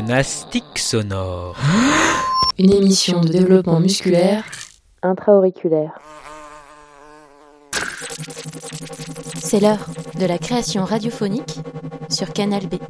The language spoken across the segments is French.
Gymnastique sonore. Une émission de développement musculaire intra-auriculaire. C'est l'heure de la création radiophonique sur Canal B.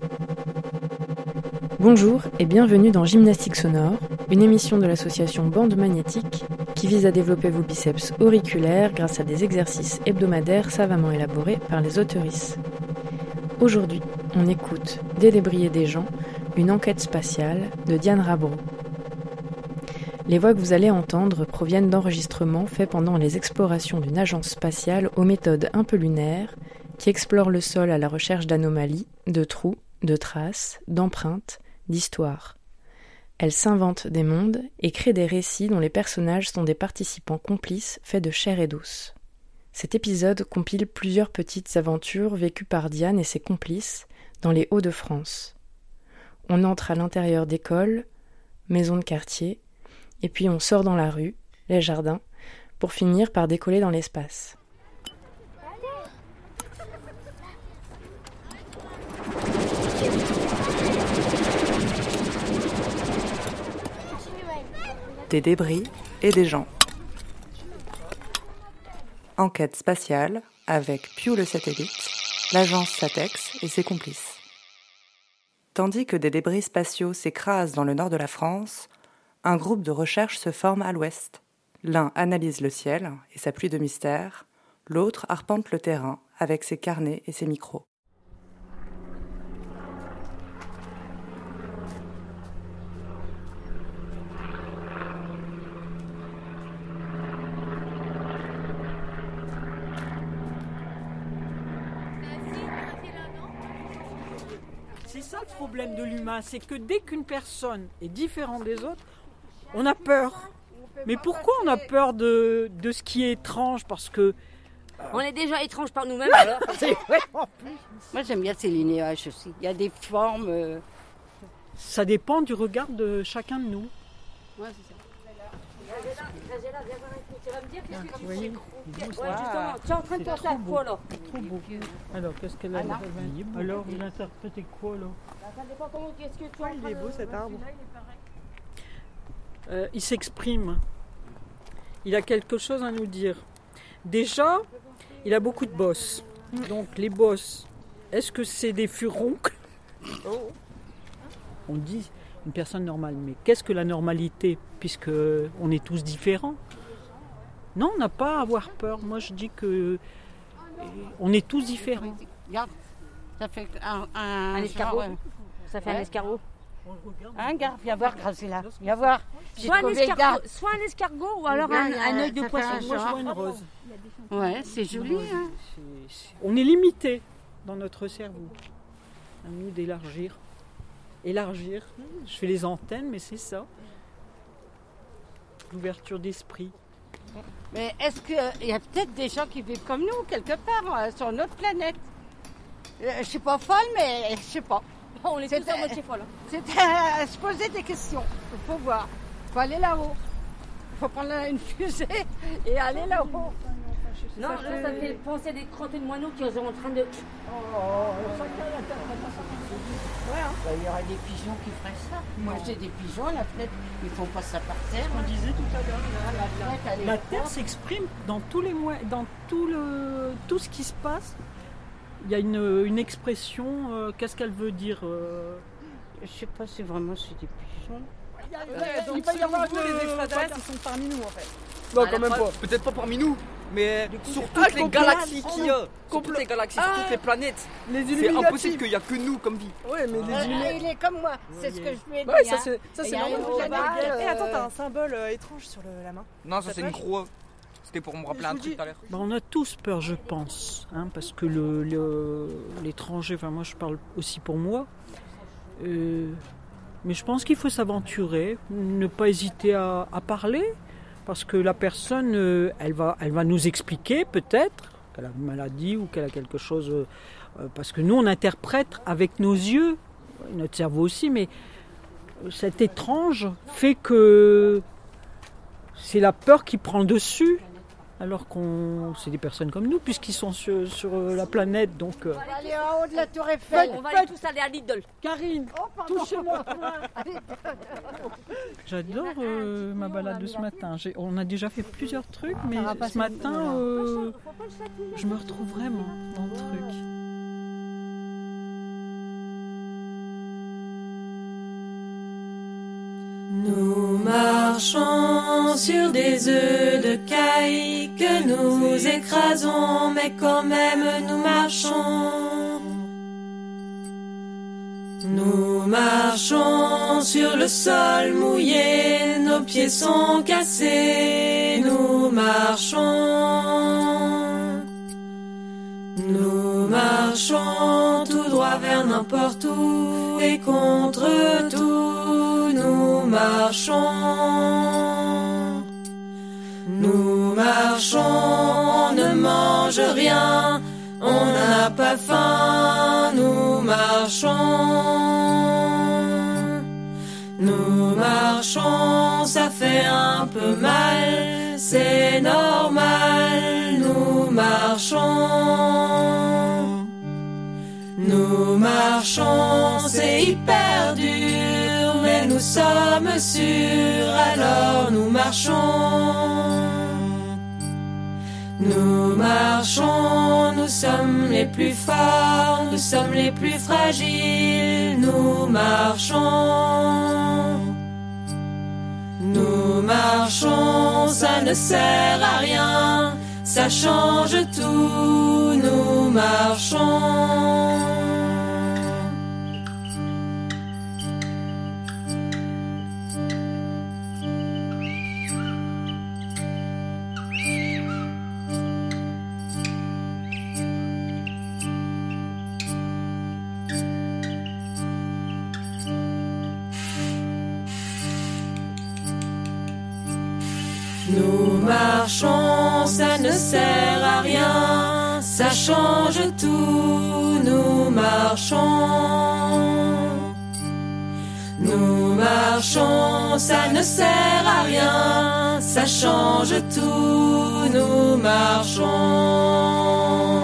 Bonjour et bienvenue dans Gymnastique sonore, une émission de l'association Bande Magnétique qui vise à développer vos biceps auriculaires grâce à des exercices hebdomadaires savamment élaborés par les auteurices. Aujourd'hui, on écoute Des débris et des gens, une enquête spatiale de Diane Rabreau. Les voix que vous allez entendre proviennent d'enregistrements faits pendant les explorations d'une agence spatiale aux méthodes un peu lunaires qui explore le sol à la recherche d'anomalies, de trous, de traces, d'empreintes, d'histoires. Elle s'invente des mondes et crée des récits dont les personnages sont des participants complices faits de chair et d'os. Cet épisode compile plusieurs petites aventures vécues par Diane et ses complices dans les Hauts-de-France. On entre à l'intérieur d'écoles, maisons de quartier, et puis on sort dans la rue, les jardins, pour finir par décoller dans l'espace. Des débris et des gens. Enquête spatiale avec Pew le satellite, l'agence Satex et ses complices. Tandis que des débris spatiaux s'écrasent dans le nord de la France, un groupe de recherche se forme à l'ouest. L'un analyse le ciel et sa pluie de mystère, l'autre arpente le terrain avec ses carnets et ses micros. C'est ça le problème de l'humain, c'est que dès qu'une personne est différente des autres, on a peur. Mais pourquoi on a peur de ce qui est étrange ? Parce que... On est déjà étrange par nous-mêmes alors. C'est vrai en plus. Moi j'aime bien ces linéages aussi. Il y a des formes... Ça dépend du regard de chacun de nous. Ouais, c'est ça. Tu vas me dire qu'est-ce que tu voyez, justement, tu es en train de penser à quoi là ? Trop beau. Alors, qu'est-ce qu'elle a dit ? Alors, vous interprétez quoi là ? Ça dépend comment, qu'est-ce que tu as. Il est beau cet arbre. Il s'exprime. Il a quelque chose à nous dire. Déjà, il a beaucoup de bosses. Donc les bosses, est-ce que c'est des furoncles ? On dit une personne normale, mais qu'est-ce que la normalité ? Puisque on est tous différents. Non, on n'a pas à avoir peur. Moi, je dis que on est tous différents. Regarde, ça fait un escargot. Genre, ça fait un escargot. Regarde, viens voir, Graciela. Viens voir. Soit un escargot ou alors un œil de poisson. Moi, je vois une rose. Ouais, c'est joli. Hein. On est limité dans notre cerveau. À nous d'élargir. Élargir. Je fais les antennes, mais c'est ça. L'ouverture d'esprit. Mais est-ce qu'il y a peut-être des gens qui vivent comme nous, quelque part, sur notre planète ? Je suis pas folle, mais je sais pas. On est tous en moitié folle. C'était à se poser des questions. Il faut voir. Il faut aller là-haut. Il faut prendre une fusée et aller là-haut. Non, là, ça fait penser à des crottés de moineaux qui sont en train de... Ouais, hein. Il y aurait des pigeons qui feraient ça. Moi, j'ai des pigeons, la fenêtre, ils font pas ça par terre. On disait tout à l'heure, la Terre s'exprime dans tous les dans tout ce qui se passe. Il y a une expression, qu'est-ce qu'elle veut dire Je sais pas si vraiment c'est des pigeons. Il va y avoir des extraterrestres qui sont parmi nous en fait. Non, quand même pas. Peut-être pas parmi nous, mais sur toutes les galaxies qu'il y a, sur toutes les galaxies, sur toutes les planètes. C'est impossible qu'il n'y a que nous comme vie. Ouais, mais les Il est comme moi, c'est ce que je lui ai dit. Ouais, ça c'est normal. Et attends, t'as un symbole étrange sur la main. Non, ça c'est une croix. C'était pour me rappeler un truc tout à l'heure. On a tous peur, je pense, hein, parce que l'étranger, enfin moi je parle aussi pour moi, mais je pense qu'il faut s'aventurer, ne pas hésiter à parler, parce que la personne, elle va nous expliquer peut-être qu'elle a une maladie ou qu'elle a quelque chose, parce que nous on interprète avec nos yeux, notre cerveau aussi, mais cet étrange fait que c'est la peur qui prend le dessus. alors qu'on c'est des personnes comme nous, puisqu'ils sont sur la planète, donc... On va aller en haut de la tour Eiffel. On va aller tous aller à Lidl. Karine, touchez-moi. J'adore ma balade de ce matin. On a déjà fait plusieurs trucs, mais ce matin, je me retrouve vraiment dans le truc. Nous marchons sur des œufs de caille que nous écrasons, mais quand même nous marchons. Nous marchons sur le sol mouillé, nos pieds sont cassés, nous marchons. Nous marchons tout droit vers n'importe où et contre tout, nous marchons. Nous marchons, on ne mange rien, on n'a pas faim, nous marchons. Nous marchons, ça fait un peu mal, c'est normal, nous marchons. Nous marchons, c'est hyper dur, mais nous sommes sûrs, alors nous marchons. Nous marchons, nous sommes les plus forts, nous sommes les plus fragiles, nous marchons. Nous marchons, ça ne sert à rien, ça change tout, nous marchons. Nous marchons, ça ne sert à rien, ça change tout, nous marchons. Nous marchons, ça ne sert à rien, ça change tout, nous marchons.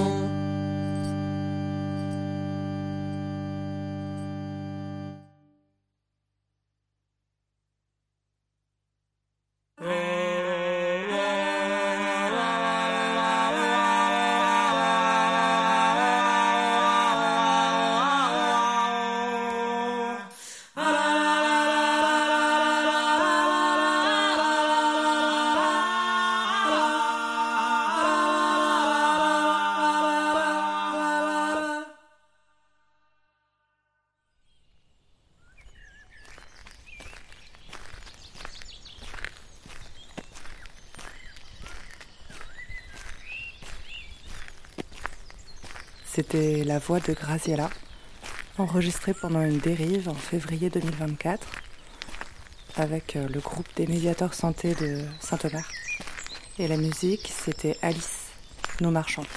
C'était la voix de Graziella, enregistrée pendant une dérive en février 2024 avec le groupe des médiateurs santé de Saint-Omer. Et la musique, c'était Alice, Nous marchons.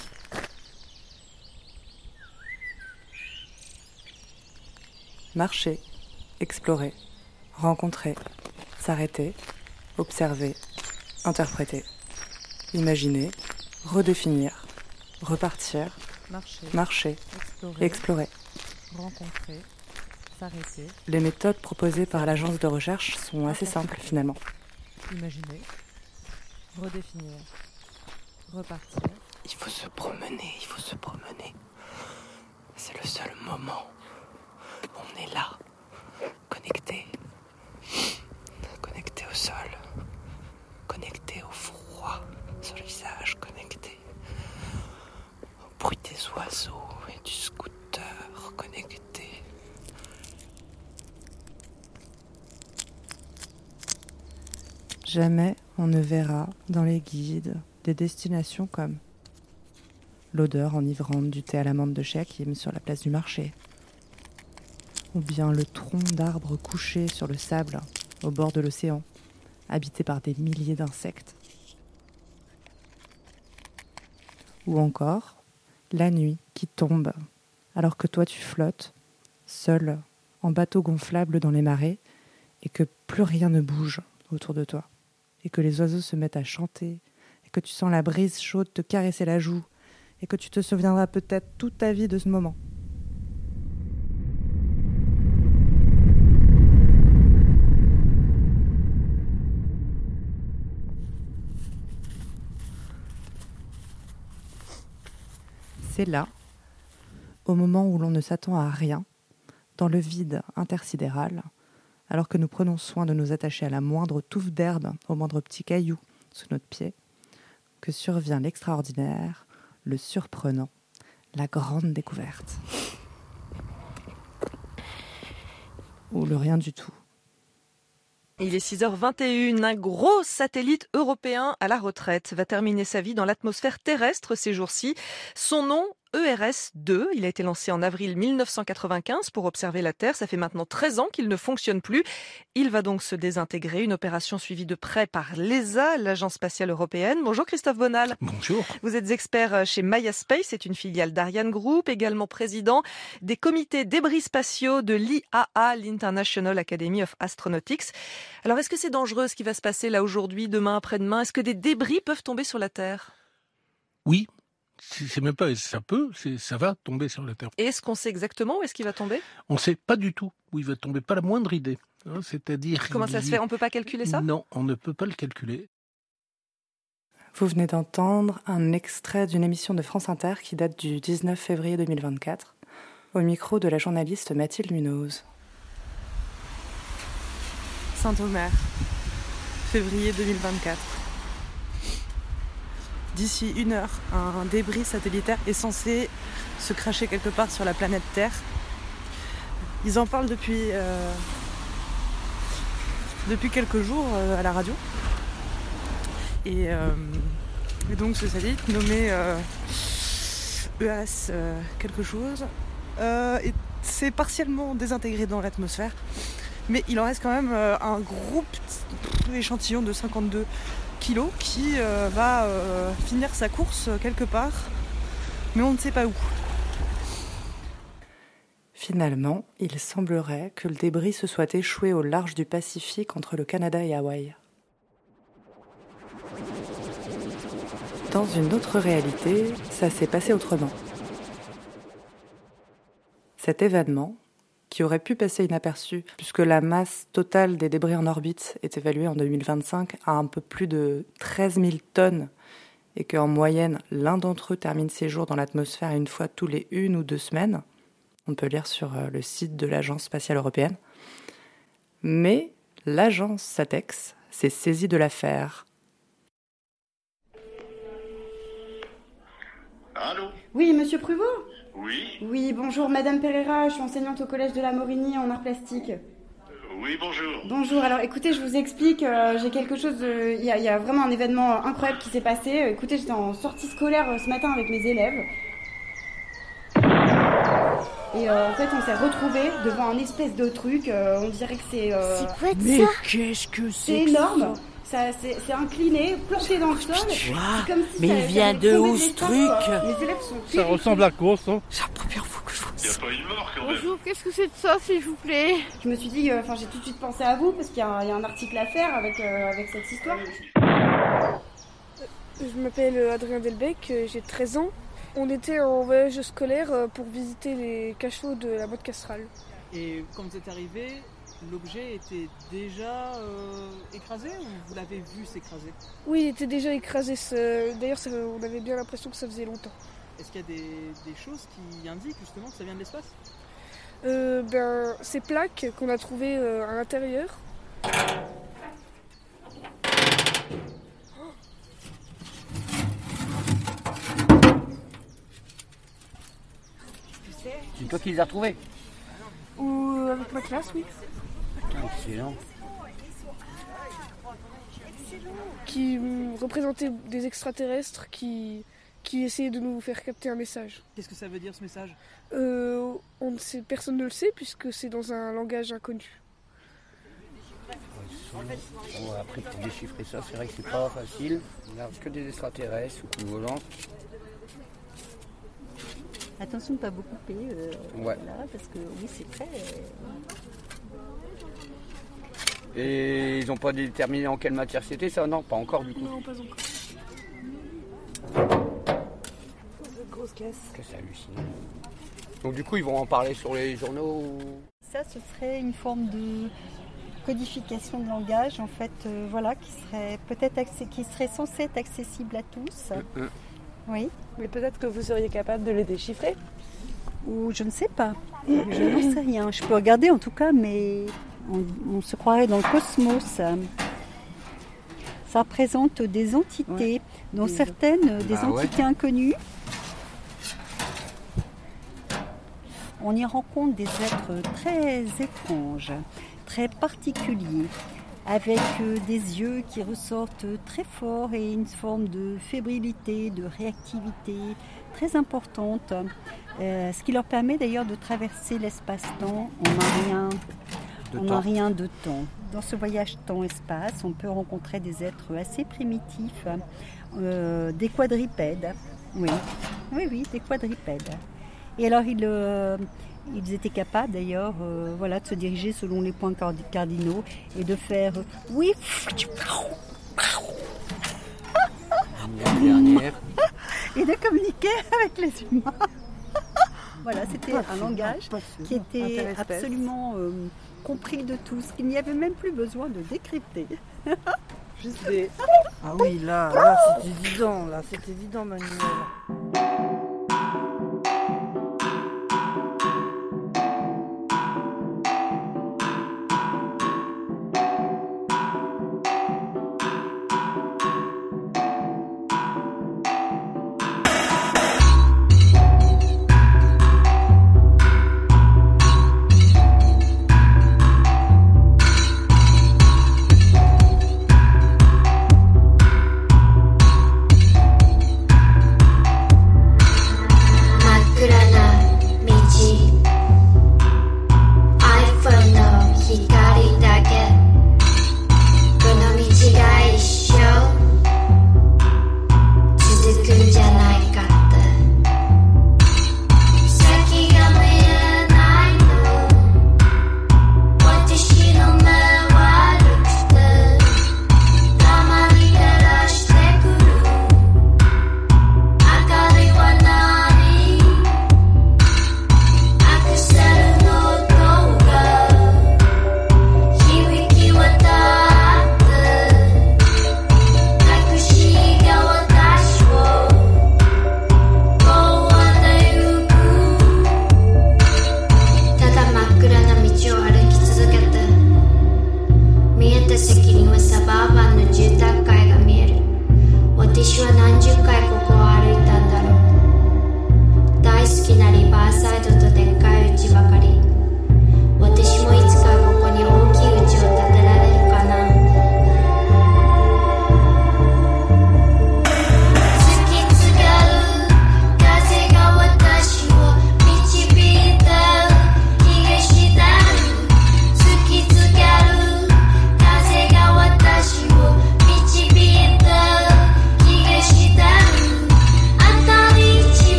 Marcher, explorer, rencontrer, s'arrêter, observer, interpréter, imaginer, redéfinir, repartir, marcher, explorer. Rencontrer, s'arrêter. Les méthodes proposées par l'agence de recherche sont assez simples finalement. Imaginer, redéfinir, repartir. Il faut se promener, il faut se promener. C'est le seul moment où on est là, connecté. Connecté au sol, connecté au froid sur le visage, connecté au bruit des oiseaux et du scooter, connecté. Jamais on ne verra dans les guides des destinations comme l'odeur enivrante du thé à l'amande de chez Hakim sur la place du marché, ou bien le tronc d'arbres couché sur le sable au bord de l'océan, habité par des milliers d'insectes. Ou encore la nuit qui tombe, alors que toi tu flottes, seul, en bateau gonflable dans les marées, et que plus rien ne bouge autour de toi, et que les oiseaux se mettent à chanter, et que tu sens la brise chaude te caresser la joue, et que tu te souviendras peut-être toute ta vie de ce moment. C'est là, au moment où l'on ne s'attend à rien, dans le vide intersidéral, alors que nous prenons soin de nous attacher à la moindre touffe d'herbe, au moindre petit caillou sous notre pied, que survient l'extraordinaire, le surprenant, la grande découverte. Ou le rien du tout. Il est 6h21, un gros satellite européen à la retraite va terminer sa vie dans l'atmosphère terrestre ces jours-ci. Son nom, ERS-2, il a été lancé en avril 1995 pour observer la Terre. Ça fait maintenant 13 ans qu'il ne fonctionne plus. Il va donc se désintégrer, une opération suivie de près par l'ESA, l'Agence spatiale européenne. Bonjour Christophe Bonal. Bonjour. Vous êtes expert chez Maya Space, c'est une filiale d'Ariane Group, également président des comités débris spatiaux de l'IAA, l'International Academy of Astronautics. Alors est-ce que c'est dangereux ce qui va se passer là aujourd'hui, demain, après-demain? Est-ce que des débris peuvent tomber sur la Terre? Oui. C'est même pas ça va tomber sur la Terre. Et est-ce qu'on sait exactement où est-ce qu'il va tomber? On ne sait pas du tout où il va tomber, pas la moindre idée. C'est-à-dire. Comment ça se fait? On ne peut pas calculer ça? Non, on ne peut pas le calculer. Vous venez d'entendre un extrait d'une émission de France Inter qui date du 19 février 2024, au micro de la journaliste Mathilde Munoz. Saint-Omer, février 2024. D'ici 1 heure, un débris satellitaire est censé se cracher quelque part sur la planète Terre. Ils en parlent depuis quelques jours à la radio. Et donc ce satellite nommé EAS quelque chose c'est partiellement désintégré dans l'atmosphère. Mais il en reste quand même un gros petit échantillon de 52 kilos qui va finir sa course quelque part, mais on ne sait pas où. Finalement, il semblerait que le débris se soit échoué au large du Pacifique entre le Canada et Hawaï. Dans une autre réalité, ça s'est passé autrement. Cet événement, qui aurait pu passer inaperçu, puisque la masse totale des débris en orbite est évaluée en 2025 à un peu plus de 13 000 tonnes, et qu'en moyenne, l'un d'entre eux termine ses jours dans l'atmosphère une fois tous les 1 ou 2 semaines. On peut lire sur le site de l'Agence spatiale européenne. Mais l'agence SATEX s'est saisie de l'affaire. Allô ? Oui, monsieur Pruvot ? Oui. Oui, bonjour, madame Pereira, je suis enseignante au collège de la Morigny en arts plastiques. Oui, bonjour. Bonjour, alors écoutez, je vous explique, j'ai quelque chose, il y a vraiment un événement incroyable qui s'est passé. Écoutez, j'étais en sortie scolaire ce matin avec mes élèves. Et en fait, on s'est retrouvés devant un espèce de truc, on dirait que c'est... C'est quoi de Mais ça? qu'est-ce que c'est énorme. Ça, c'est incliné, planté dans le sol. C'est comme si mais ça, il vient ça de tombait où de ce l'espace, truc? quoi. Les élèves sont Ça terrifiés. ressemble à quoi ça? C'est la première fois que je vois Il n'y a ça. pas une mort quand même. Bonjour, qu'est-ce que c'est de ça, s'il vous plaît? Je me suis dit, j'ai tout de suite pensé à vous parce qu'il y a un article à faire avec cette histoire. Je m'appelle Adrien Delbecq, j'ai 13 ans. On était en voyage scolaire pour visiter les cachots de la Motte Castrale. Et quand vous êtes arrivé, l'objet était déjà écrasé ou vous l'avez vu s'écraser? Oui, il était déjà écrasé. D'ailleurs, on avait bien l'impression que ça faisait longtemps. Est-ce qu'il y a des choses qui indiquent justement que ça vient de l'espace? Ces plaques qu'on a trouvées à l'intérieur. C'est toi qui les as retrouvés? Ou avec ma classe, oui. Excellent. Qui représentaient des extraterrestres qui essayaient de nous faire capter un message. Qu'est-ce que ça veut dire ce message? On ne sait, personne ne le sait puisque c'est dans un langage inconnu. Bon, après pour déchiffrer ça, c'est vrai que c'est pas facile. On regarde que des extraterrestres ou volants. Attention de ne pas beaucoup payer Ouais. là, parce que oui, c'est très... Et ils n'ont pas déterminé en quelle matière c'était ça? Non, pas encore du coup. Non, pas encore. Grosse caisse. C'est hallucinant. Donc du coup, ils vont en parler sur les journaux ou... Ça, ce serait une forme de codification de langage, en fait, voilà, qui serait peut-être qui serait censée être accessible à tous. Oui. Mais peut-être que vous seriez capable de les déchiffrer. Ou je ne sais pas. Je n'en sais rien. Je peux regarder en tout cas, mais on se croirait dans le cosmos. Ça représente des entités, dont certaines des entités inconnues. On y rencontre des êtres très étranges, très particuliers, avec des yeux qui ressortent très forts et une forme de fébrilité, de réactivité très importante, ce qui leur permet d'ailleurs de traverser l'espace-temps en rien de temps. Dans ce voyage temps-espace, on peut rencontrer des êtres assez primitifs, des quadrupèdes, oui, des quadrupèdes. Et alors ils étaient capables d'ailleurs de se diriger selon les points cardinaux et de faire oui et de communiquer avec les humains. Voilà, c'était un langage qui était absolument compris de tous, qu'il n'y avait même plus besoin de décrypter. Juste des... Ah oui, là c'était évident, Manuel.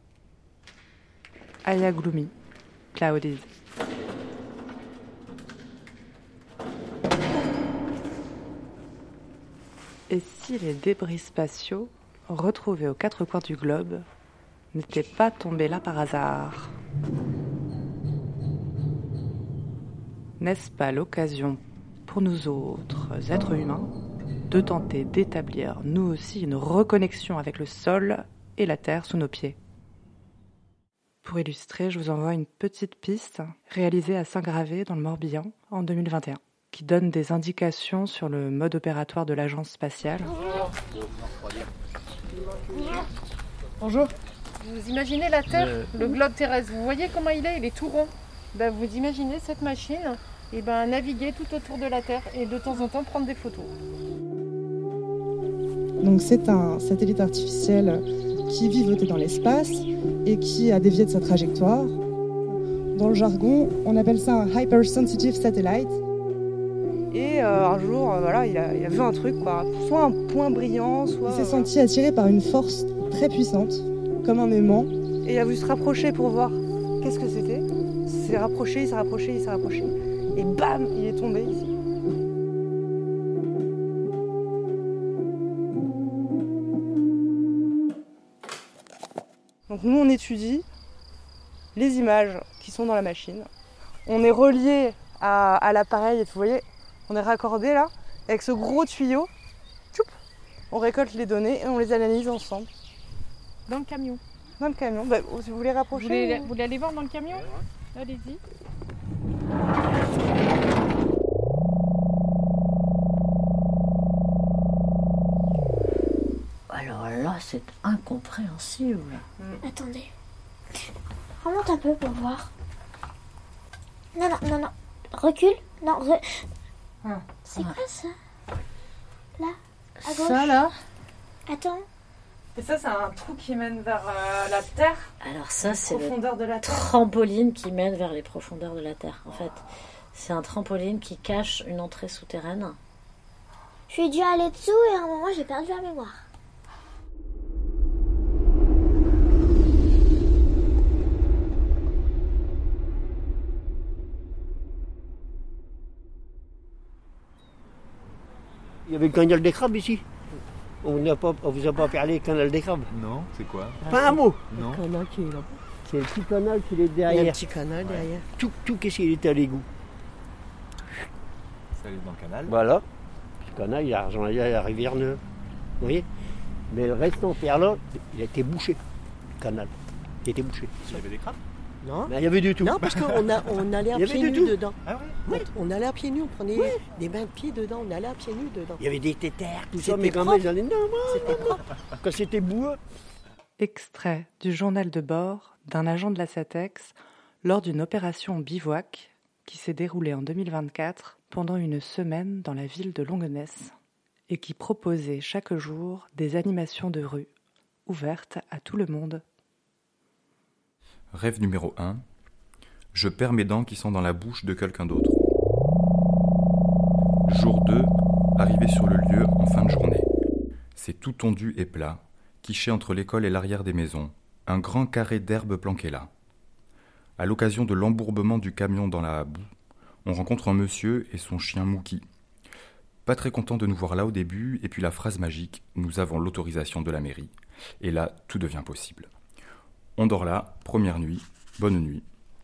Aya Gloomy, Clouded. Et si les débris spatiaux, retrouvés aux quatre coins du globe, n'étaient pas tombés là par hasard? N'est-ce pas l'occasion pour nous autres êtres humains de tenter d'établir nous aussi une reconnexion avec le sol et la terre sous nos pieds? Pour illustrer, je vous envoie une petite piste réalisée à Saint-Gravé dans le Morbihan en 2021, qui donne des indications sur le mode opératoire de l'agence spatiale. Bonjour. Vous imaginez la Terre, le globe terrestre, vous voyez comment il est tout rond. Vous imaginez cette machine naviguer tout autour de la Terre et de temps en temps prendre des photos. Donc c'est un satellite artificiel qui vivotait dans l'espace et qui a dévié de sa trajectoire. Dans le jargon, on appelle ça un hypersensitive satellite. Et un jour, il a vu un truc, soit un point brillant, soit... Il s'est senti attiré par une force très puissante, comme un aimant. Et il a voulu se rapprocher pour voir qu'est-ce que c'était. Il s'est rapproché, il s'est rapproché, il s'est rapproché. Et bam, il est tombé ici. Donc nous, on étudie les images qui sont dans la machine. On est relié à l'appareil, et vous voyez, on est raccordé là, avec ce gros tuyau. Tchoup, on récolte les données et on les analyse ensemble. Dans le camion. Dans le camion. Si vous voulez rapprocher. Vous voulez aller voir dans le camion ? Allez-y. Alors là, c'est incompréhensible. Attendez. Remonte un peu pour voir. Non. Recule. Non, c'est quoi ça? Là, à gauche. Ça, là? Attends. Et ça, c'est un trou qui mène vers la Terre. Alors ça, c'est le trampoline qui mène vers les profondeurs de la Terre. En fait, c'est un trampoline qui cache une entrée souterraine. Je suis dû aller dessous et à un moment, j'ai perdu la mémoire. Il y avait le canal des crabes ici. On vous a pas parlé du canal des crabes? Non, c'est quoi? Pas un mot. Non. Le canal qui est là. C'est le petit canal qui est derrière. Il y a un petit canal derrière. Tout qu'est-ce qu'il était à l'égout. Ça allait dans le canal. Voilà. Ce canal, il y a la rivière Neuve. Vous voyez? Mais le reste en terre là, il a été bouché. Le canal. Il a été bouché. Il y avait des crabes? Non. Mais il y avait du tout. Non, parce qu'on allait à pieds nus dedans. Ah ouais? On allait à pieds nus, on prenait des bains de pieds dedans, on allait à pieds nus dedans. Il y avait des tétères, tout ça, C'était mais quand propre. même, ils allaient non, C'était propre. quand c'était boueux. Extrait du journal de bord d'un agent de la SATEX lors d'une opération en bivouac qui s'est déroulée en 2024 pendant une semaine dans la ville de Longuenesse et qui proposait chaque jour des animations de rue ouvertes à tout le monde. Rêve numéro 1. Je perds mes dents qui sont dans la bouche de quelqu'un d'autre. Jour 2. Arrivé sur le lieu en fin de journée. C'est tout tondu et plat, quiché entre l'école et l'arrière des maisons. Un grand carré d'herbe planqué là. À l'occasion de l'embourbement du camion dans la boue, on rencontre un monsieur et son chien Mookie. Pas très content de nous voir là au début, et puis la phrase magique « Nous avons l'autorisation de la mairie ». Et là, tout devient possible. On dort là, première nuit, bonne nuit.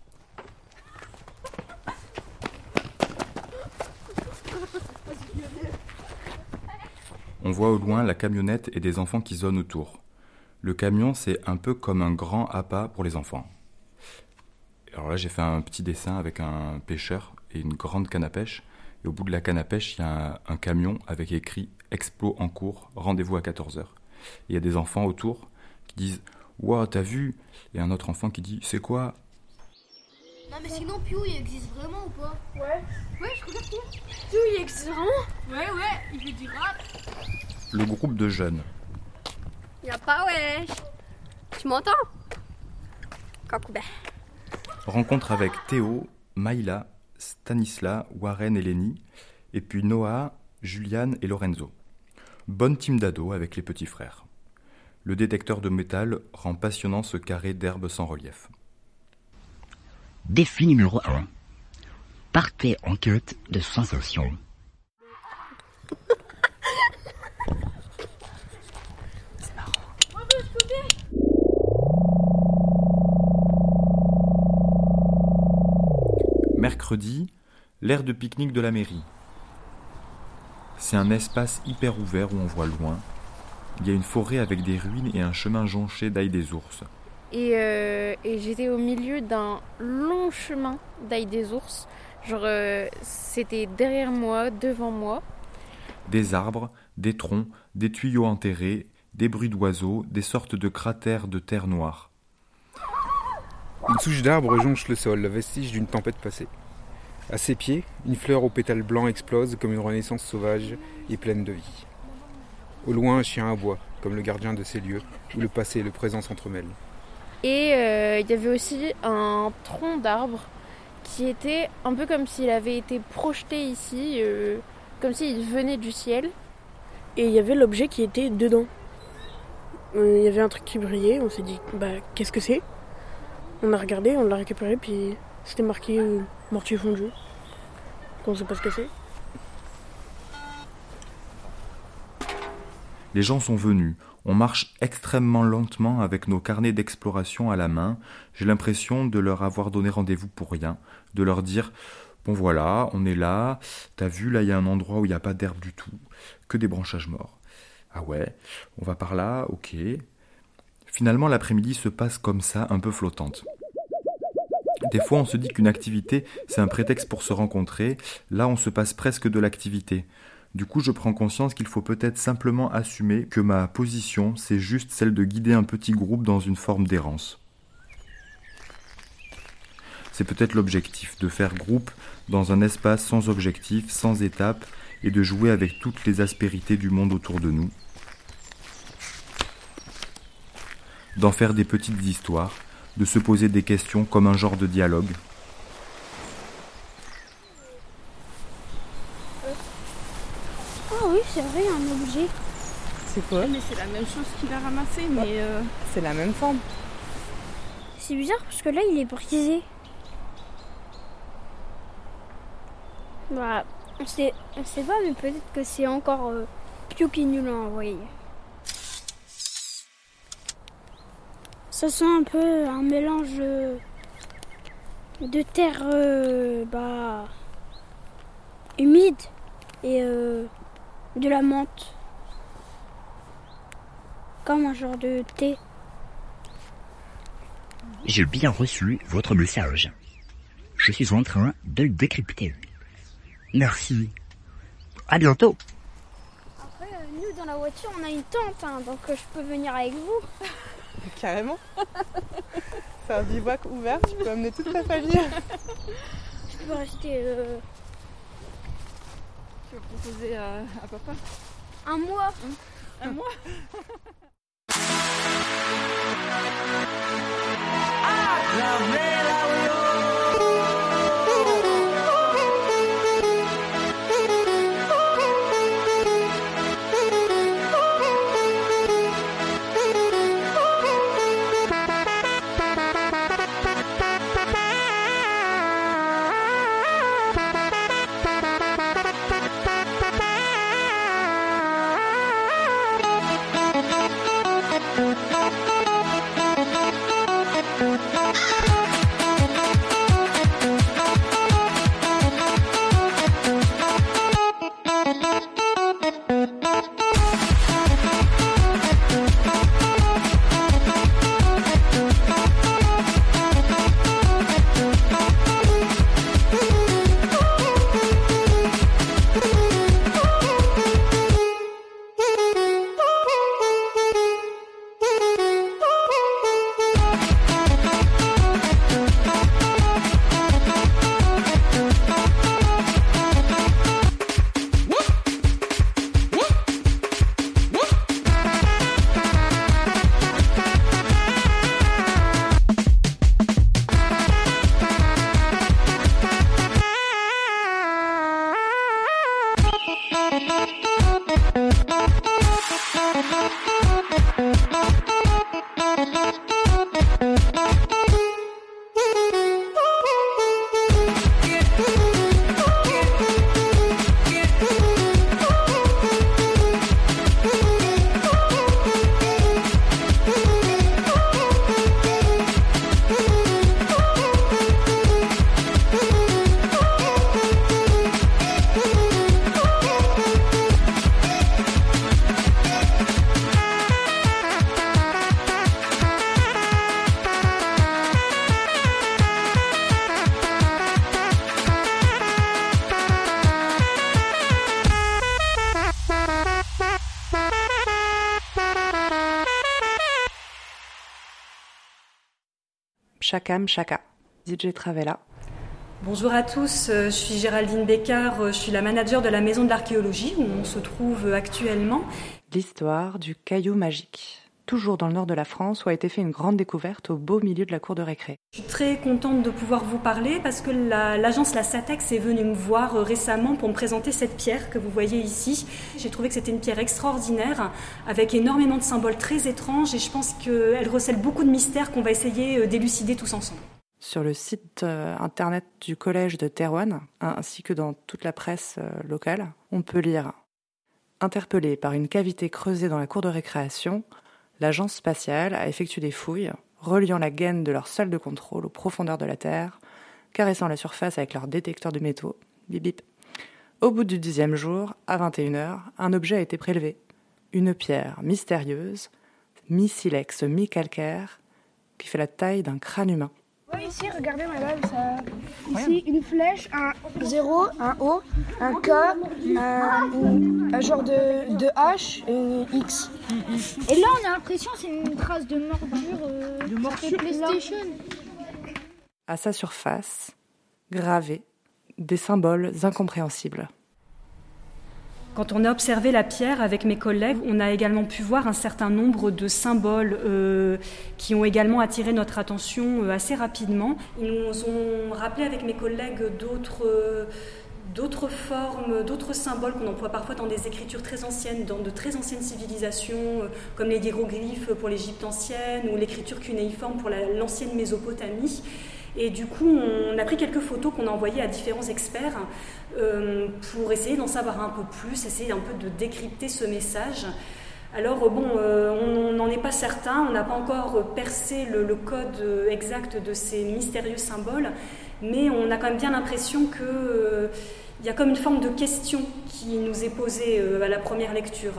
On voit au loin la camionnette et des enfants qui zonent autour. Le camion, c'est un peu comme un grand appât pour les enfants. Alors là, j'ai fait un petit dessin avec un pêcheur et une grande canne à pêche. Et au bout de la canne à pêche, il y a un camion avec écrit « Explo en cours, rendez-vous à 14h ». Il y a des enfants autour qui disent « Wow, t'as vu ?» Et un autre enfant qui dit « C'est quoi ?» Non mais sinon Piou il existe vraiment ou pas? Ouais je regarde Piou. Piou il existe vraiment? Ouais il fait du rap. Le groupe de jeunes. Y'a pas wesh. Tu m'entends? Kakoubé. Rencontre avec Théo, Maïla, Stanisla, Warren et Lenny, et puis Noah, Juliane et Lorenzo. Bonne team d'ados avec les petits frères. Le détecteur de métal rend passionnant ce carré d'herbe sans relief. Défi numéro 1. Partez en quête de sensations. Mercredi, l'aire de pique-nique de la mairie. C'est un espace hyper ouvert où on voit loin. Il y a une forêt avec des ruines et un chemin jonché d'ail des ours. Et j'étais au milieu d'un long chemin d'ail des ours. Genre, c'était derrière moi, devant moi. Des arbres, des troncs, des tuyaux enterrés, des bruits d'oiseaux, des sortes de cratères de terre noire. Une souche d'arbre jonche le sol, vestige d'une tempête passée. À ses pieds, une fleur aux pétales blancs explose comme une renaissance sauvage et pleine de vie. Au loin, un chien aboie, comme le gardien de ces lieux, où le passé et le présent s'entremêlent. Et il y avait aussi un tronc d'arbre qui était un peu comme s'il avait été projeté ici, comme s'il venait du ciel. Et il y avait l'objet qui était dedans. Il y avait un truc qui brillait, on s'est dit, qu'est-ce que c'est ? On a regardé, on l'a récupéré, puis c'était marqué mortier fondu. On ne sait pas ce que c'est. Les gens sont venus. On marche extrêmement lentement avec nos carnets d'exploration à la main. J'ai l'impression de leur avoir donné rendez-vous pour rien. De leur dire, bon voilà, on est là. T'as vu, là il y a un endroit où il n'y a pas d'herbe du tout. Que des branchages morts. Ah ouais, on va par là, ok. Finalement, l'après-midi se passe comme ça, un peu flottante. Des fois, on se dit qu'une activité, c'est un prétexte pour se rencontrer. Là, on se passe presque de l'activité. Du coup, je prends conscience qu'il faut peut-être simplement assumer que ma position, c'est juste celle de guider un petit groupe dans une forme d'errance. C'est peut-être l'objectif, de faire groupe dans un espace sans objectif, sans étape, et de jouer avec toutes les aspérités du monde autour de nous. D'en faire des petites histoires, de se poser des questions comme un genre de dialogue. Oh oui, c'est vrai, un objet. C'est quoi ? Mais c'est la même chose qu'il a ramassé, mais... C'est la même forme. C'est bizarre parce que là, il est brisé. On sait pas, mais peut-être que c'est encore Piu qui nous l'a envoyé. Ça sent un peu un mélange de terre humide et de la menthe. Comme un genre de thé. J'ai bien reçu votre message. Je suis en train de le décrypter. Merci. À bientôt. Après, nous, dans la voiture, on a une tente, donc je peux venir avec vous. Carrément. C'est un bivouac ouvert, tu peux amener toute ta famille. Je peux rester... Tu vas proposer à papa un mois. Un mois. Chakam Chaka, DJ Travella. Bonjour à tous, je suis Géraldine Bécard, je suis la manager de la Maison de l'Archéologie où on se trouve actuellement. L'histoire du caillou magique. Toujours dans le nord de la France, où a été fait une grande découverte au beau milieu de la cour de récré. Je suis très contente de pouvoir vous parler parce que l'agence La Satex est venue me voir récemment pour me présenter cette pierre que vous voyez ici. J'ai trouvé que c'était une pierre extraordinaire avec énormément de symboles très étranges et je pense qu'elle recèle beaucoup de mystères qu'on va essayer d'élucider tous ensemble. Sur le site internet du collège de Thérouanne, ainsi que dans toute la presse locale, on peut lire « Interpellé par une cavité creusée dans la cour de récréation, l'agence spatiale a effectué des fouilles, reliant la gaine de leur salle de contrôle aux profondeurs de la Terre, caressant la surface avec leur détecteur de métaux. Bip bip. Au bout du 10e jour, à 21h, un objet a été prélevé. Une pierre mystérieuse, mi-silex, mi-calcaire, qui fait la taille d'un crâne humain. Ouais, ici, regardez madame, ça... Ici, une flèche, un 0, un O, un K, un genre de H et une X. Et là, on a l'impression que c'est une trace de morsure de morsure PlayStation. À sa surface, gravés des symboles incompréhensibles. Quand on a observé la pierre avec mes collègues, on a également pu voir un certain nombre de symboles qui ont également attiré notre attention assez rapidement. Ils nous ont rappelé avec mes collègues d'autres formes, d'autres symboles qu'on emploie parfois dans des écritures très anciennes, dans de très anciennes civilisations, comme les hiéroglyphes pour l'Égypte ancienne ou l'écriture cunéiforme pour l'ancienne Mésopotamie. Et du coup, on a pris quelques photos qu'on a envoyées à différents experts pour essayer d'en savoir un peu plus, essayer un peu de décrypter ce message. Alors on n'en est pas certain, on n'a pas encore percé le code exact de ces mystérieux symboles, mais on a quand même bien l'impression qu'il y a comme une forme de question qui nous est posée à la première lecture.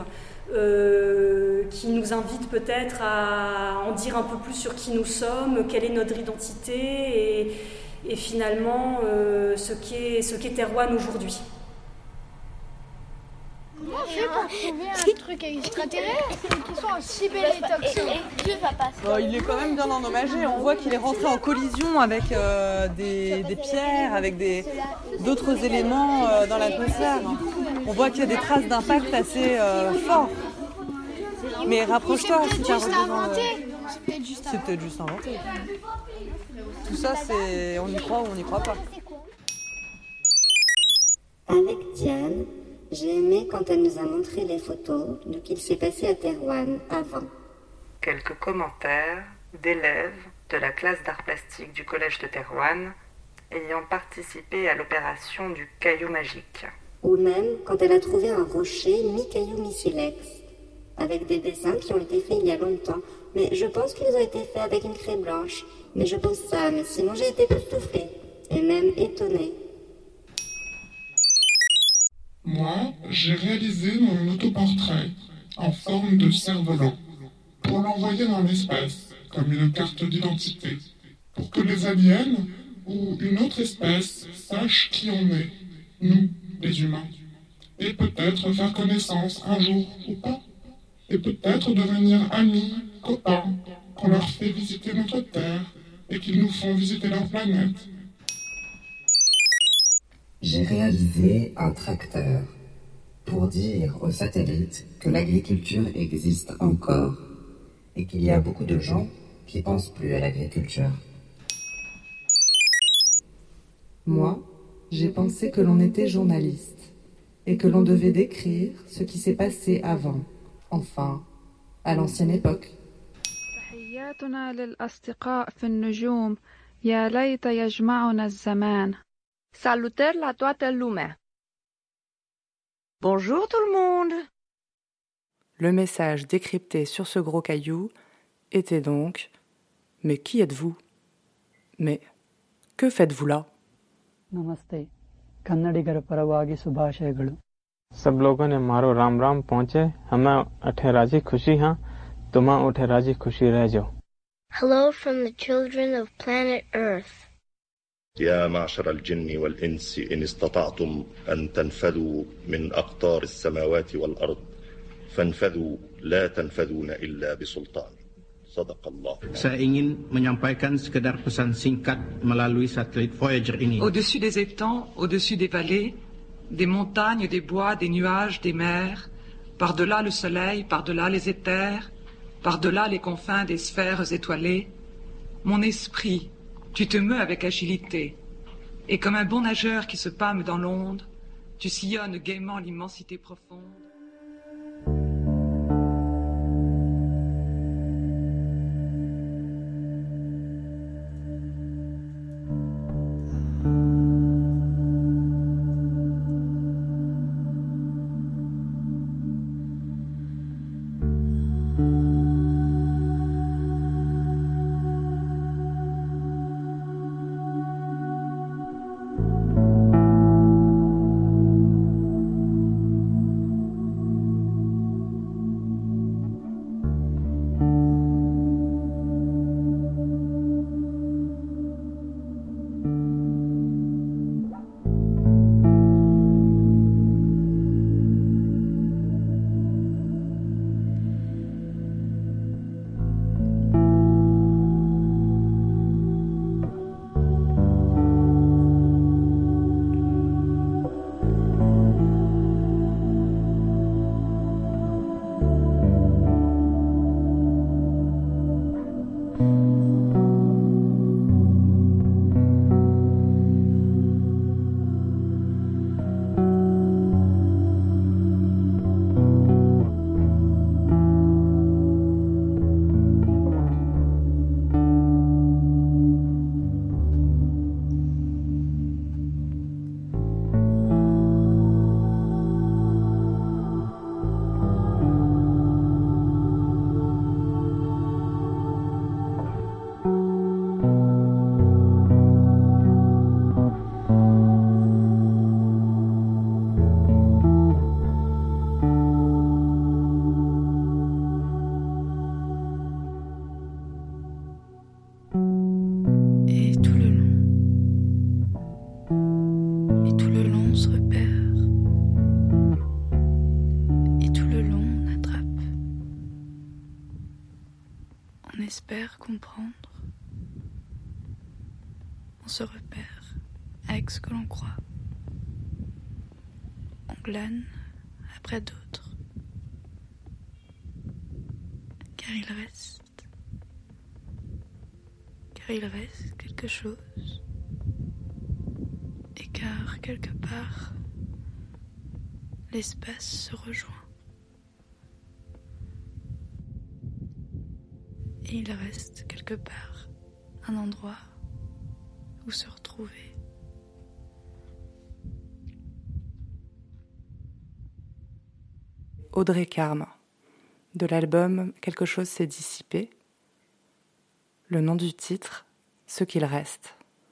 Qui nous invite peut-être à en dire un peu plus sur qui nous sommes, quelle est notre identité et finalement ce qu'est Thérouanne aujourd'hui. Comment on fait pour trouver un truc extraterrestre qui soit en si bel état que ça? Il est quand même bien endommagé. On voit qu'il est rentré en collision avec des pierres, avec d'autres éléments dans l'atmosphère. On voit qu'il y a des traces d'impact assez forts. Mais rapproche-toi si tu as C'est peut-être juste inventé. Tout ça, on y croit ou on n'y croit pas. Avec Diane, j'ai aimé quand elle nous a montré les photos de ce qu'il s'est passé à Thérouanne avant. Quelques commentaires d'élèves de la classe d'art plastique du collège de Thérouanne ayant participé à l'opération du caillou magique. Ou même quand elle a trouvé un rocher mi-caillou mi-silex, avec des dessins qui ont été faits il y a longtemps. Mais je pense qu'ils ont été faits avec une craie blanche. Mais je pense ça, mais sinon j'ai été époustouflée, et même étonnée. Moi, j'ai réalisé mon autoportrait en forme de cerf-volant pour l'envoyer dans l'espace comme une carte d'identité, pour que les aliens ou une autre espèce sachent qui on est, nous, les humains, et peut-être faire connaissance un jour ou pas, et peut-être devenir amis, copains, qu'on leur fait visiter notre Terre et qu'ils nous font visiter leur planète. J'ai réalisé un tracteur pour dire aux satellites que l'agriculture existe encore et qu'il y a beaucoup de gens qui pensent plus à l'agriculture. Moi, j'ai pensé que l'on était journaliste et que l'on devait décrire ce qui s'est passé avant, enfin, à l'ancienne époque. تحياتنا للأصدقاء في النجوم يا ليت يجمعنا الزمان. Salutări la toată lumea. Bonjour tout le monde. Le message décrypté sur ce gros caillou était donc « Mais qui êtes-vous ? Mais que faites-vous là ?» नमस्ते कन्नडिगर परवागी शुभाशयಗಳು सब लोगों ने मारो राम राम पहुंचे हमें अठे राजी खुशी हाँ तुम्हें उठे राजी खुशी रह जाओ. Hello from the children of planet Earth. يا معشر الجن والإنس إن استطعتم أن تنفذوا من أقطار السماوات والأرض فانفذوا لا تنفذون إلا بسلطان صدق الله. Saya ingin menyampaikan sekedar pesan singkat melalui satelit Voyager ini. Au-dessus des étangs, au-dessus des vallées, des montagnes, des bois, des nuages, des mers, par-delà le soleil, par-delà les éthers, par-delà les confins des sphères étoilées, mon esprit, tu te meus avec agilité, et comme un bon nageur qui se pâme dans l'onde, tu sillonnes gaiement l'immensité profonde. Espère comprendre. On se repère avec ce que l'on croit. On glane après d'autres. Car il reste quelque chose. Et car quelque part, l'espace se rejoint. Et il reste quelque part un endroit où se retrouver. Audrey Carme, de l'album Quelque chose s'est dissipé. Le nom du titre, Ce qu'il reste.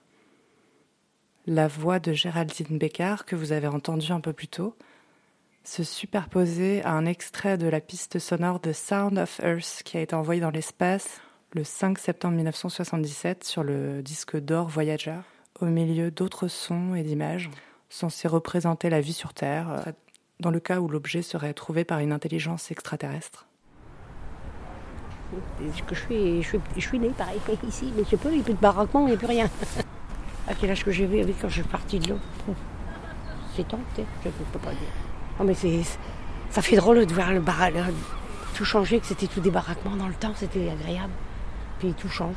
La voix de Géraldine Bécard, que vous avez entendue un peu plus tôt, se superposer à un extrait de la piste sonore de Sound of Earth qui a été envoyé dans l'espace le 5 septembre 1977 sur le disque d'or Voyager, au milieu d'autres sons et d'images censés représenter la vie sur Terre, dans le cas où l'objet serait trouvé par une intelligence extraterrestre. Je suis née pareil ici, mais il n'y a plus de baraquement, il n'y a plus rien. À quel âge que j'ai vécu quand je suis partie de l'eau? 7 ans peut-être, je ne peux pas dire. Non mais ça fait drôle de voir le tout changer, que c'était tout des baraquements dans le temps, c'était agréable. Puis tout change.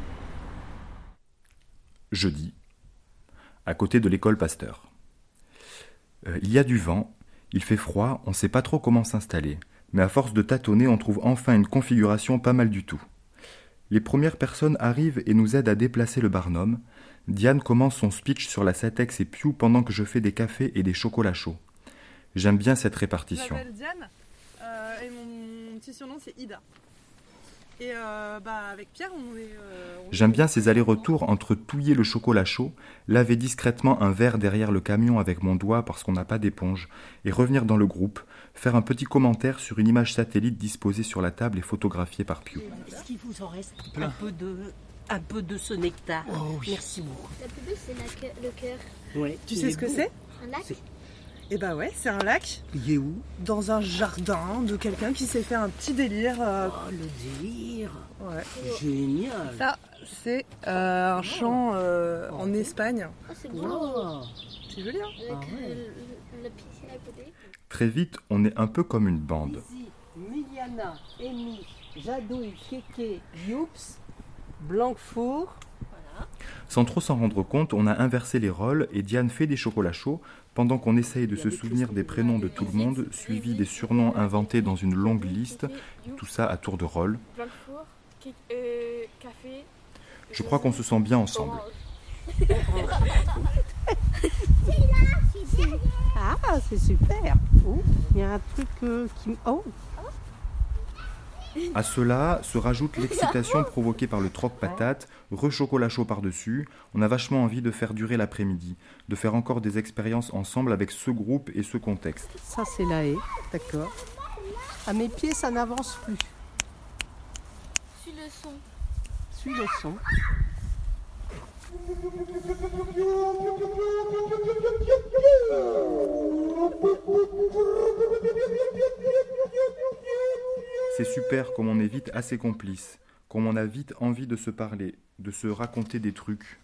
Jeudi, à côté de l'école Pasteur. Il y a du vent, il fait froid, on ne sait pas trop comment s'installer, mais à force de tâtonner, on trouve enfin une configuration pas mal du tout. Les premières personnes arrivent et nous aident à déplacer le barnum. Diane commence son speech sur la Satex et Pew pendant que je fais des cafés et des chocolats chauds. J'aime bien cette répartition. Je m'appelle Diane et mon petit surnom c'est Ida. Et avec Pierre, J'aime bien ces allers-retours entre touiller le chocolat chaud, laver discrètement un verre derrière le camion avec mon doigt parce qu'on n'a pas d'éponge, et revenir dans le groupe, faire un petit commentaire sur une image satellite disposée sur la table et photographiée par Pew. Est-ce qu'il vous en reste un peu de ce nectar? Oh, oui. Merci beaucoup. La plus belle, c'est le cœur. Ouais, tu sais ce que c'est? Un lac? Et bah ouais, c'est un lac. Il est où? Dans un jardin de quelqu'un qui s'est fait un petit délire. Oh, le délire. Ouais. Génial. Ça, c'est un champ en Espagne. Ah, c'est beau. Wow. C'est joli, hein? Avec la piscine à côté. Très vite, on est un peu comme une bande. Lizzie, Miliana, Amy, Jadouille, Kéké, Youps, Blanquefour. Sans trop s'en rendre compte, on a inversé les rôles et Diane fait des chocolats chauds pendant qu'on essaye de se souvenir des prénoms de tout le monde, suivis des surnoms inventés dans une longue liste, tout ça à tour de rôle. Café. Je crois qu'on se sent bien ensemble. Ah, c'est super. Oh, il y a un truc qui... Oh. À cela se rajoute l'excitation provoquée par le troc-patate, re-chocolat chaud par-dessus. On a vachement envie de faire durer l'après-midi, de faire encore des expériences ensemble avec ce groupe et ce contexte. Ça, c'est la haie, d'accord. À mes pieds, ça n'avance plus. Suis le son. Suis le son. C'est super comme on est vite assez complices, comme on a vite envie de se parler, de se raconter des trucs.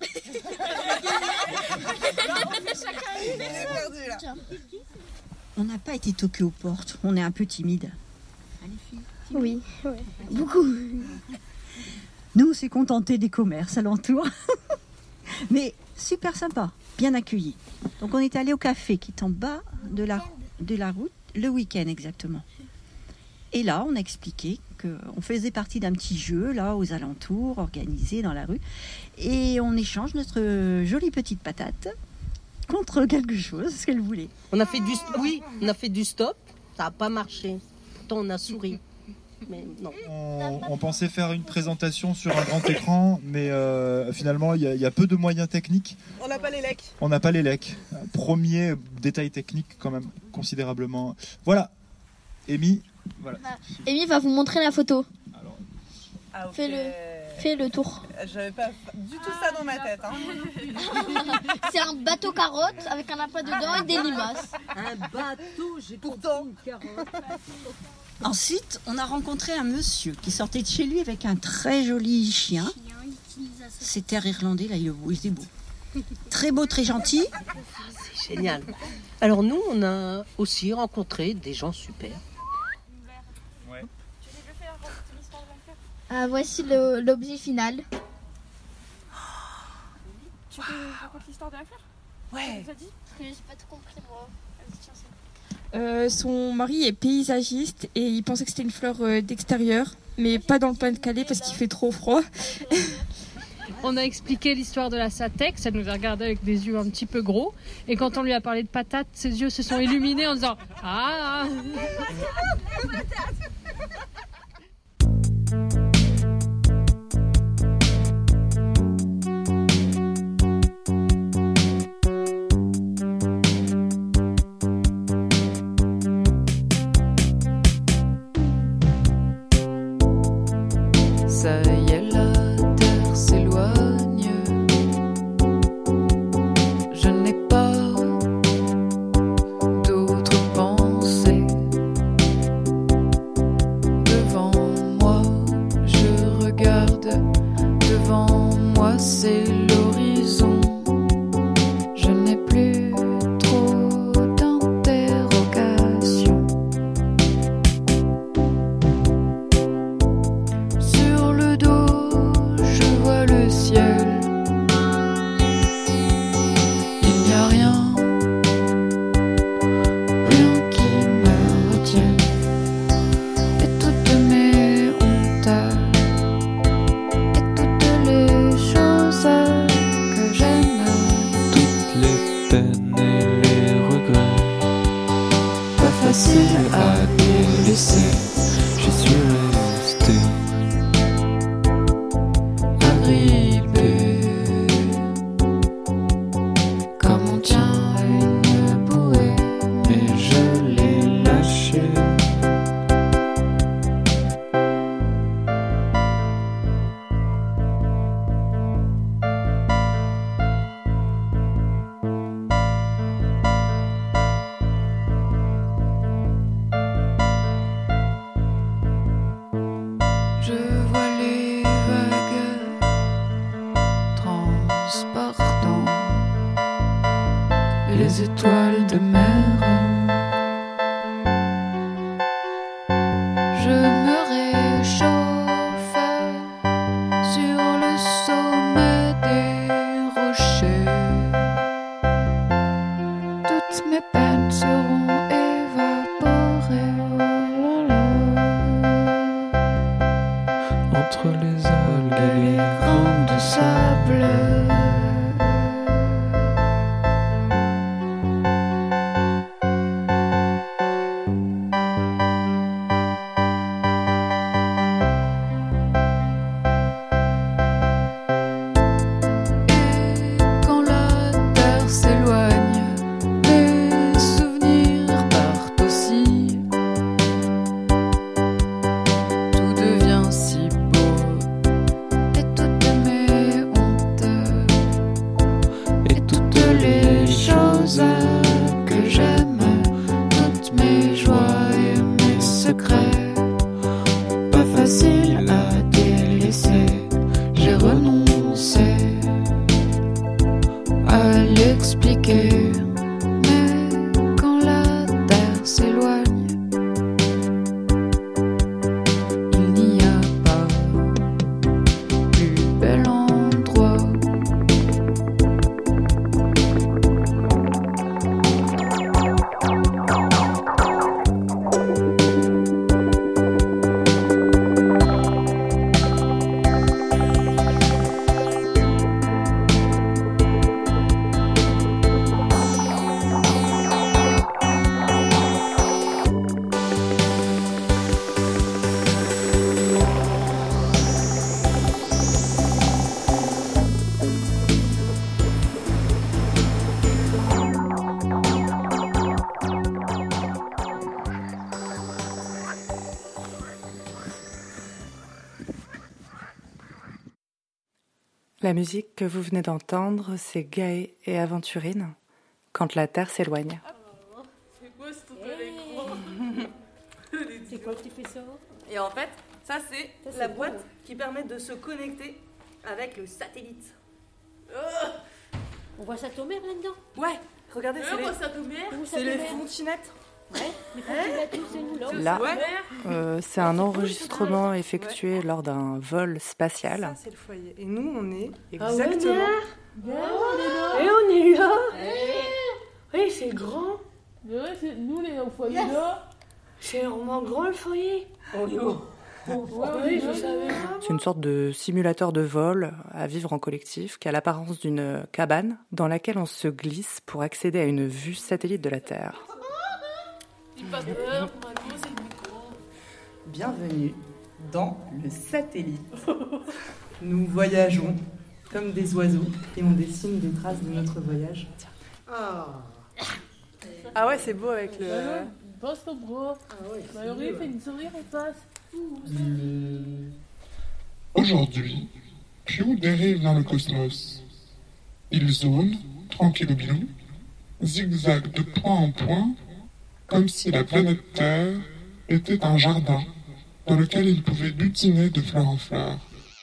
On n'a pas été toqués aux portes, on est un peu timide. Oui, beaucoup. Nous, on s'est contenté des commerces alentours. Mais super sympa, bien accueillis. Donc on est allé au café qui est en bas de la route, le week-end exactement. Et là, on a expliqué qu'on faisait partie d'un petit jeu là aux alentours, organisé dans la rue. Et on échange notre jolie petite patate contre quelque chose, ce qu'elle voulait. On a fait du stop, ça n'a pas marché. Pourtant, on a souri. Mais non. On pensait faire une présentation sur un grand écran, mais finalement, il y a peu de moyens techniques. On n'a pas les lecs. On n'a pas les lecs. Premier détail technique, quand même, considérablement. Voilà. Amy. Voilà. Amy va vous montrer la photo. Ah, okay. Fais le tour. J'avais pas du tout ça dans ma tête. Hein. C'est un bateau carotte avec un appât dedans et des limaces. Un bateau, j'ai pourtant une carotte. Ensuite, on a rencontré un monsieur qui sortait de chez lui avec un très joli chien. C'était un irlandais, là, il était beau. Très beau, très gentil. C'est génial. Alors nous, on a aussi rencontré des gens super. Voici l'objet final. Tu racontes l'histoire de la fleur? Ouais. J'ai pas tout compris moi. Son mari est paysagiste et il pensait que c'était une fleur d'extérieur, mais pas dans le Pas-de-Calais parce qu'il fait trop froid. On a expliqué l'histoire de la satex, elle nous a regardé avec des yeux un petit peu gros, et quand on lui a parlé de patates, ses yeux se sont illuminés en disant « Ah !» Ça y est, la terre s'éloigne. Je n'ai pas d'autres pensées. transportant les étoiles de mer. Je me réchauffe sur le sommet des rochers. Toutes mes peines seront évaporées. Entre les algues et les grains de sable. Quand la terre s'éloigne, mes souvenirs partent aussi. Tout devient si beau, et toutes mes hontes, et toutes les choses que j'aime, toutes mes joies et mes secrets, pas facile à délaisser. J'ai renoncé à l'expliquer, mais quand la terre s'éloigne, il n'y a pas plus bel endroit. La musique que vous venez d'entendre, c'est Gaé et Aventurine, Quand la terre s'éloigne. C'est quoi ce truc à l'écran? C'est quoi que tu fais ça? Et en fait, ça c'est la boîte qui permet de se connecter avec le satellite. On voit Satomère là-dedans? Ouais, regardez, on voit Satomère. c'est les fontinettes. Ouais, les fontinettes, c'est nous là. Là, c'est un enregistrement effectué lors d'un vol spatial. Ça c'est le foyer. Et nous on est exactement... Et on est là. Oui, c'est grand. Mais ouais, c'est nous les au foyer là. C'est vraiment grand le foyer. Oh non. Oui, je savais. C'est une sorte de simulateur de vol à vivre en collectif qui a l'apparence d'une cabane dans laquelle on se glisse pour accéder à une vue satellite de la Terre. Pas peur, Mano, c'est le micro. Bienvenue dans le satellite. Nous voyageons comme des oiseaux et on dessine des traces de notre voyage. Ah ouais, c'est beau avec le... Passe ton bras. Maori fait une sourire et passe. Aujourd'hui, Pio dérive dans le cosmos. Il zone, tranquille bilou, zigzague de point en point, comme si la planète Terre était un jardin dans lequel il pouvait butiner de fleur en fleur.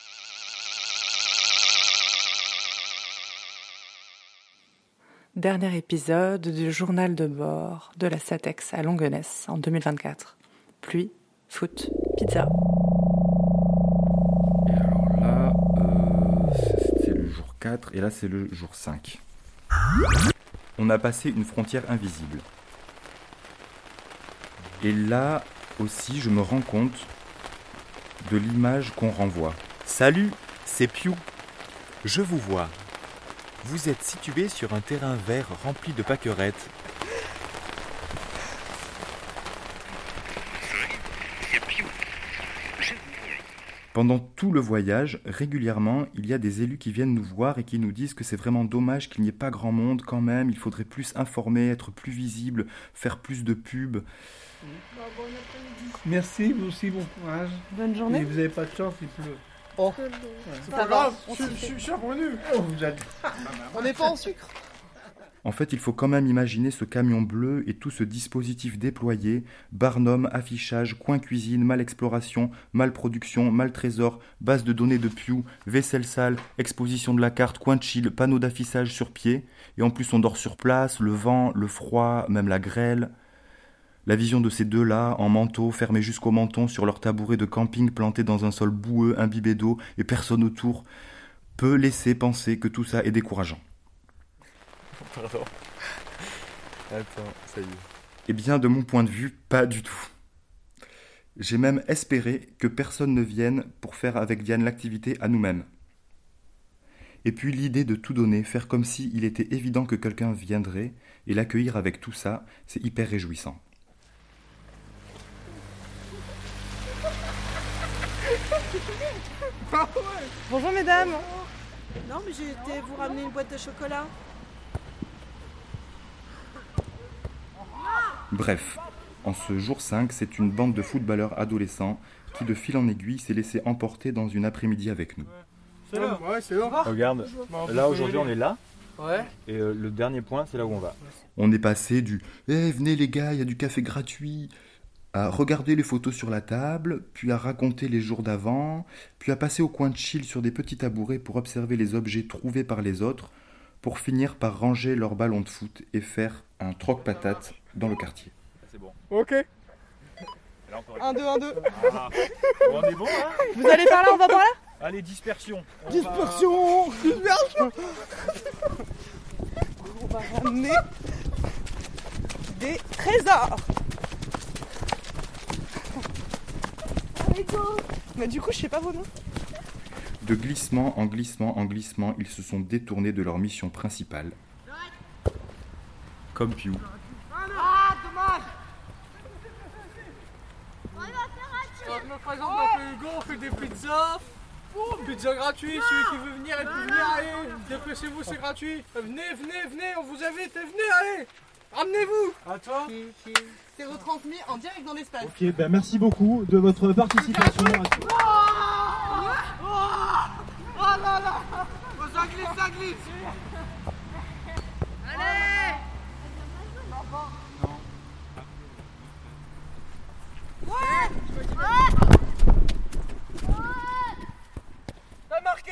Dernier épisode du journal de bord de la SATEX à Longuenesse en 2024. Pluie, foot, pizza. Et alors là, c'est le jour 4 et là c'est le jour 5. On a passé une frontière invisible. Et là aussi, je me rends compte de l'image qu'on renvoie. Salut, c'est Piu. Je vous vois. Vous êtes situé sur un terrain vert rempli de pâquerettes. Pendant tout le voyage, régulièrement, il y a des élus qui viennent nous voir et qui nous disent que c'est vraiment dommage qu'il n'y ait pas grand monde quand même, il faudrait plus informer, être plus visible, faire plus de pubs. Merci, vous aussi, bon courage. Bonne journée. Et vous n'avez pas de chance, il pleut. Oh, c'est pas grave, je suis revenu. Oh, on n'est pas en sucre. En fait, il faut quand même imaginer ce camion bleu et tout ce dispositif déployé, Barnum, affichage, coin cuisine, mal exploration, mal production, mal trésor, base de données de Pew, vaisselle sale, exposition de la carte, coin chill, panneau d'affichage sur pied. Et en plus, on dort sur place, le vent, le froid, même la grêle. La vision de ces deux-là, en manteau, fermés jusqu'au menton, sur leur tabouret de camping planté dans un sol boueux, imbibé d'eau, et personne autour, peut laisser penser que tout ça est décourageant. Pardon. Attends, ça y est. Eh bien, de mon point de vue, pas du tout. J'ai même espéré que personne ne vienne pour faire avec Diane l'activité à nous-mêmes. Et puis l'idée de tout donner, faire comme si il était évident que quelqu'un viendrait, et l'accueillir avec tout ça, c'est hyper réjouissant. Bonjour mesdames. Non mais j'ai été vous ramener une boîte de chocolat. Bref, en ce jour 5, c'est une bande de footballeurs adolescents qui, de fil en aiguille, s'est laissé emporter dans une après-midi avec nous. C'est là. Ouais, c'est là. Regarde, là aujourd'hui on est là. Ouais. Et le dernier point, c'est là où on va. On est passé du « Eh, venez les gars, il y a du café gratuit » à regarder les photos sur la table, puis à raconter les jours d'avant, puis à passer au coin de chill sur des petits tabourets pour observer les objets trouvés par les autres, pour finir par ranger leurs ballons de foot et faire un troc-patate dans le quartier. C'est bon. Ok. 1, 2, 1, 2. Voilà. Bon, on est bon, hein? Vous allez par là, on va par là? Allez, dispersion. Dispersion. On va ramener des trésors. Allez, go. Mais du coup, je sais pas vos noms. De glissement en glissement en glissement, ils se sont détournés de leur mission principale. Comme Pew. Ah, dommage. Je me présente, on fait Hugo, on fait des pizzas. Pizza gratuit, celui qui veut venir, il peut venir, allez, déplacez-vous, c'est gratuit. Venez, on vous invite, venez, allez, ramenez-vous. À toi. C'est retransmis en direct dans l'espace. Ok, ben merci beaucoup de votre participation. Oh là là. Ça glisse. Allez. T'as marqué.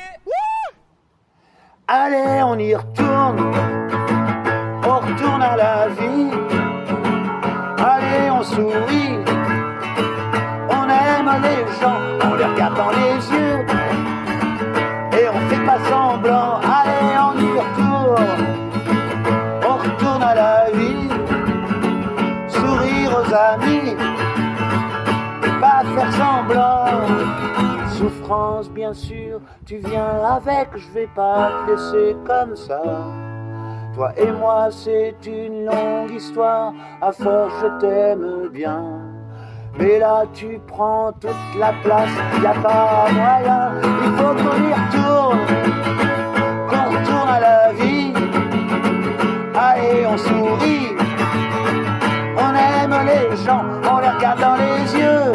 Allez, on y retourne. On retourne à la vie. Allez, on sourit. On aime les gens. On les regarde dans les yeux. Et on fait pas semblant. Allez, on y retourne. On retourne à la vie. Sourire aux amis. Pas faire semblant. Souffrance, bien sûr, tu viens avec, je vais pas te laisser comme ça. Toi et moi, c'est une longue histoire, à force je t'aime bien. Mais là, tu prends toute la place, y a pas moyen, il faut qu'on y retourne, qu'on retourne à la vie. Allez, on sourit, on aime les gens, on les regarde dans les yeux.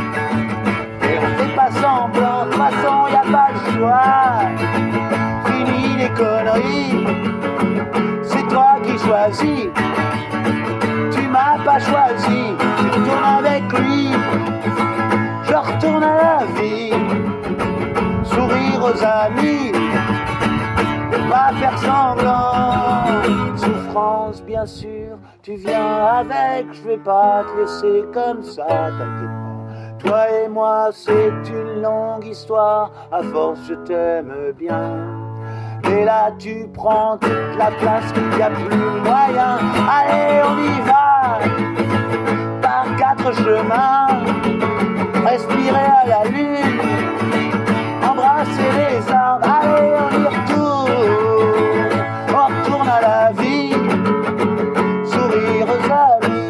Pas semblant, de toute façon y a pas le choix. Fini les conneries, c'est toi qui choisis. Tu m'as pas choisi, je retourne avec lui. Je retourne à la vie, sourire aux amis, pas faire semblant. Souffrance bien sûr, tu viens avec, je vais pas te laisser comme ça, t'inquiète pas. Toi et moi, c'est une longue histoire, à force je t'aime bien. Et là tu prends toute la place, y a plus moyen. Allez, on y va, par 4 chemins. Respirer à la lune, embrasser les arbres. Allez, on y retourne, on retourne à la vie, sourire aux amis.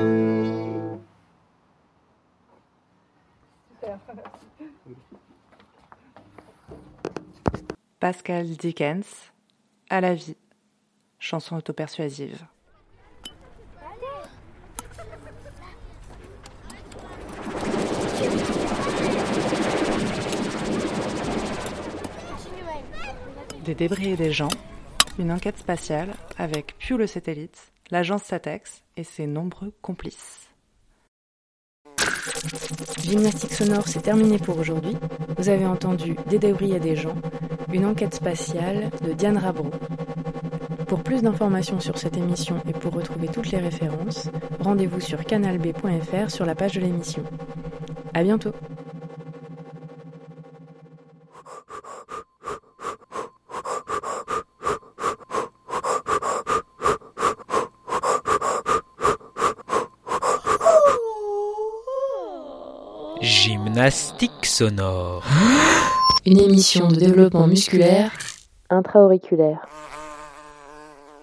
Pascal Dickens, À la vie, chanson autopersuasive. Des débris et des gens, Une enquête spatiale avec Piu le satellite, l'agence SATEX et ses nombreux complices. Gymnastique sonore, c'est terminé pour aujourd'hui. Vous avez entendu Des débris à des gens, une enquête spatiale de Diane Rabreau. Pour plus d'informations sur cette émission et pour retrouver toutes les références, rendez-vous sur canalb.fr sur la page de l'émission. À bientôt. Gymnastique sonore. Une émission de développement musculaire intra-auriculaire.